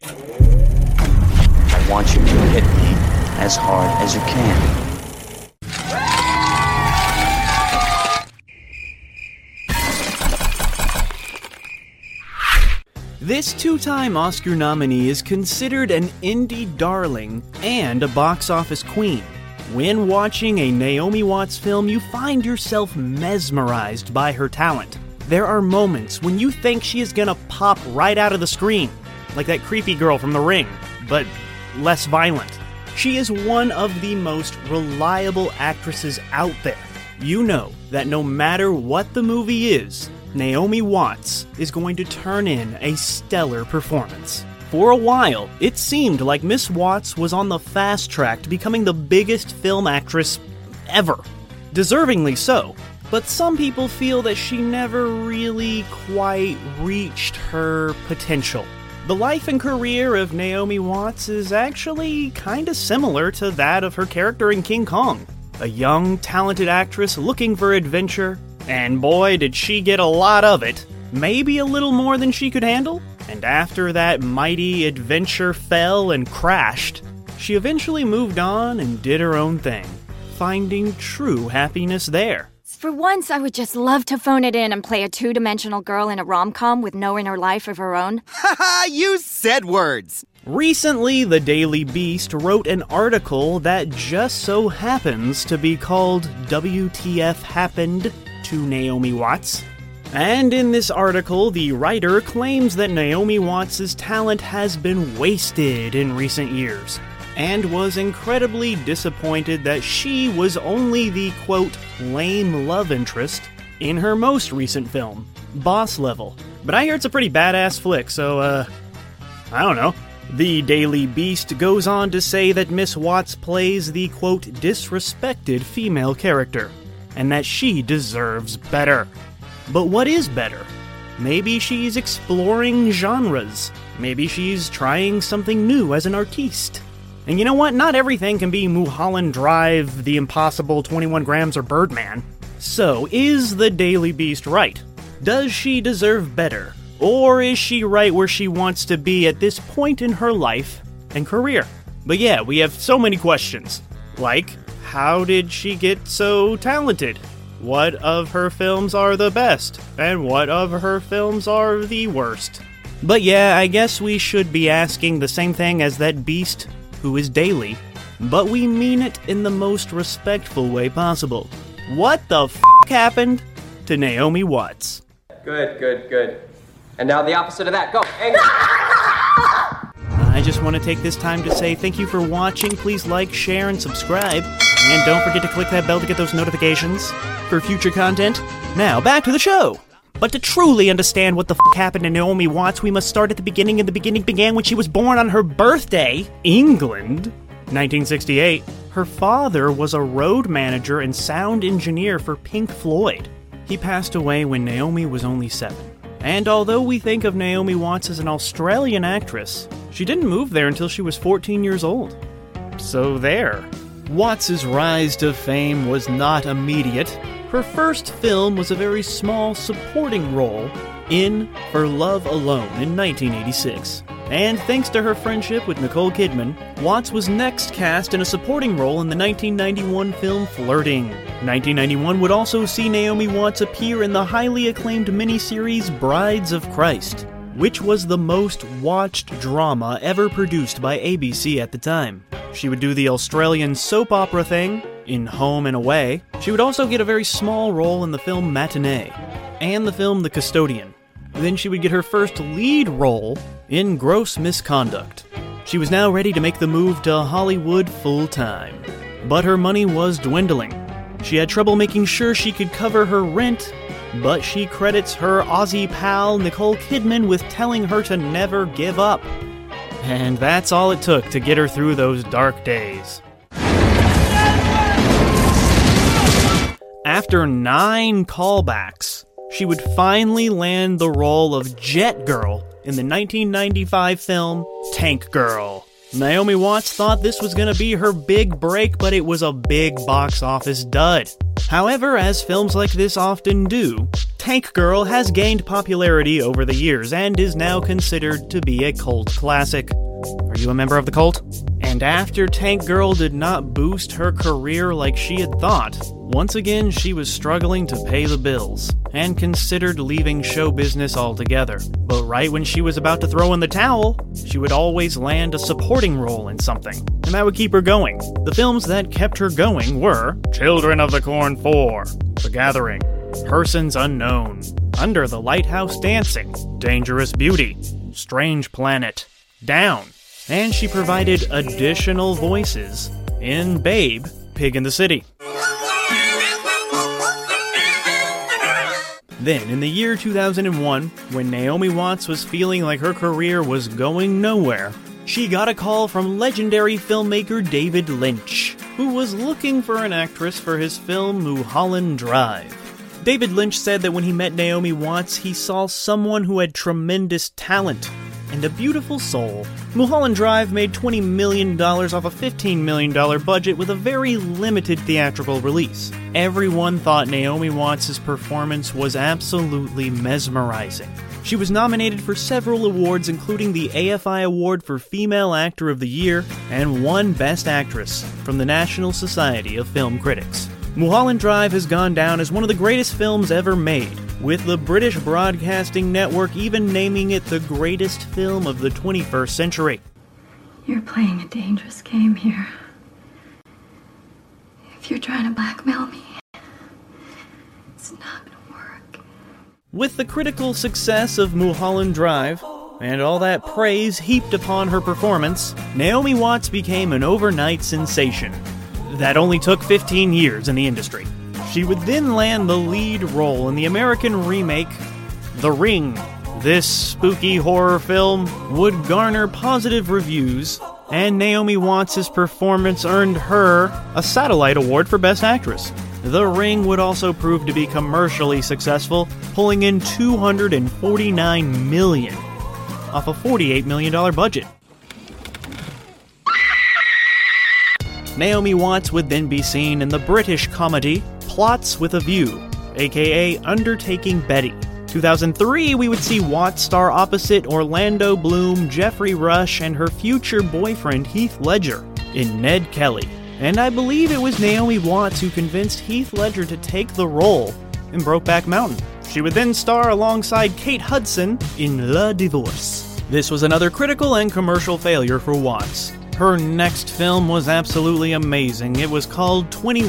I want you to hit me as hard as you can. This two-time Oscar nominee is considered an indie darling and a box office queen. When watching a Naomi Watts film, you find yourself mesmerized by her talent. There are moments when you think she is gonna pop right out of the screen, like that creepy girl from The Ring, but less violent. She is one of the most reliable actresses out there. You know that no matter what the movie is, Naomi Watts is going to turn in a stellar performance. For a while, it seemed like Miss Watts was on the fast track to becoming the biggest film actress ever. Deservingly so, but some people feel that she never really quite reached her potential. The life and career of Naomi Watts is actually kinda similar to that of her character in King Kong. A young, talented actress looking for adventure, and boy did she get a lot of it. Maybe a little more than she could handle? And after that mighty adventure fell and crashed, she eventually moved on and did her own thing, finding true happiness there. For once, I would just love to phone it in and play a two-dimensional girl in a rom-com with no inner life of her own. Haha, you said words! Recently, the Daily Beast wrote an article that just so happens to be called WTF Happened to Naomi Watts. And in this article, the writer claims that Naomi Watts' talent has been wasted in recent years, and was incredibly disappointed that she was only the, quote, lame love interest in her most recent film, Boss Level. But I hear it's a pretty badass flick, so, I don't know. The Daily Beast goes on to say that Miss Watts plays the, quote, disrespected female character, and that she deserves better. But what is better? Maybe she's exploring genres. Maybe she's trying something new as an artiste. And you know what? Not everything can be Mulholland Drive, The Impossible, 21 Grams, or Birdman. So, is the Daily Beast right? Does she deserve better? Or is she right where she wants to be at this point in her life and career? But yeah, we have so many questions. Like, how did she get so talented? What of her films are the best? And what of her films are the worst? But yeah, I guess we should be asking the same thing as that beast who is Daily, but we mean it in the most respectful way possible. What the f*** happened to Naomi Watts? Good. And now the opposite of that. Go. Anger. I just want to take this time to say thank you for watching. Please like, share, and subscribe. And don't forget to click that bell to get those notifications for future content. Now, back to the show. But to truly understand what the f*** happened to Naomi Watts, we must start at the beginning, and the beginning began when she was born on her birthday, England, 1968. Her father was a road manager and sound engineer for Pink Floyd. He passed away when Naomi was only 7. And although we think of Naomi Watts as an Australian actress, she didn't move there until she was 14 years old. So there. Watts' rise to fame was not immediate. Her first film was a very small supporting role in For Love Alone in 1986. And thanks to her friendship with Nicole Kidman, Watts was next cast in a supporting role in the 1991 film Flirting. 1991 would also see Naomi Watts appear in the highly acclaimed miniseries Brides of Christ, which was the most watched drama ever produced by ABC at the time. She would do the Australian soap opera thing in Home and Away. She would also get a very small role in the film Matinee and the film The Custodian. Then she would get her first lead role in Gross Misconduct. She was now ready to make the move to Hollywood full-time. But her money was dwindling. She had trouble making sure she could cover her rent, but she credits her Aussie pal Nicole Kidman with telling her to never give up. And that's all it took to get her through those dark days. After 9 callbacks, she would finally land the role of Jet Girl in the 1995 film Tank Girl. Naomi Watts thought this was going to be her big break, but it was a big box office dud. However, as films like this often do, Tank Girl has gained popularity over the years and is now considered to be a cult classic. Are you a member of the cult? And after Tank Girl did not boost her career like she had thought, once again she was struggling to pay the bills, and considered leaving show business altogether. But right when she was about to throw in the towel, she would always land a supporting role in something, and that would keep her going. The films that kept her going were Children of the Corn 4, The Gathering, Persons Unknown, Under the Lighthouse Dancing, Dangerous Beauty, Strange Planet, Down, and she provided additional voices in Babe, Pig in the City. Then, in the year 2001, when Naomi Watts was feeling like her career was going nowhere, she got a call from legendary filmmaker David Lynch, who was looking for an actress for his film Mulholland Drive. David Lynch said that when he met Naomi Watts, he saw someone who had tremendous talent and a beautiful soul. Mulholland Drive made $20 million off a $15 million budget with a very limited theatrical release. Everyone thought Naomi Watts' performance was absolutely mesmerizing. She was nominated for several awards, including the AFI Award for Female Actor of the Year, and won Best Actress from the National Society of Film Critics. Mulholland Drive has gone down as one of the greatest films ever made, with the British Broadcasting Network even naming it the greatest film of the 21st century. You're playing a dangerous game here. If you're trying to blackmail me, it's not gonna work. With the critical success of Mulholland Drive, and all that praise heaped upon her performance, Naomi Watts became an overnight sensation. That only took 15 years in the industry. She would then land the lead role in the American remake, The Ring. This spooky horror film would garner positive reviews, and Naomi Watts' performance earned her a Satellite Award for Best Actress. The Ring would also prove to be commercially successful, pulling in $249 million off a $48 million budget. Naomi Watts would then be seen in the British comedy Plots with a View, aka Undertaking Betty. 2003, we would see Watts star opposite Orlando Bloom, Jeffrey Rush, and her future boyfriend Heath Ledger in Ned Kelly. And I believe it was Naomi Watts who convinced Heath Ledger to take the role in Brokeback Mountain. She would then star alongside Kate Hudson in Le Divorce. This was another critical and commercial failure for Watts. Her next film was absolutely amazing. It was called 21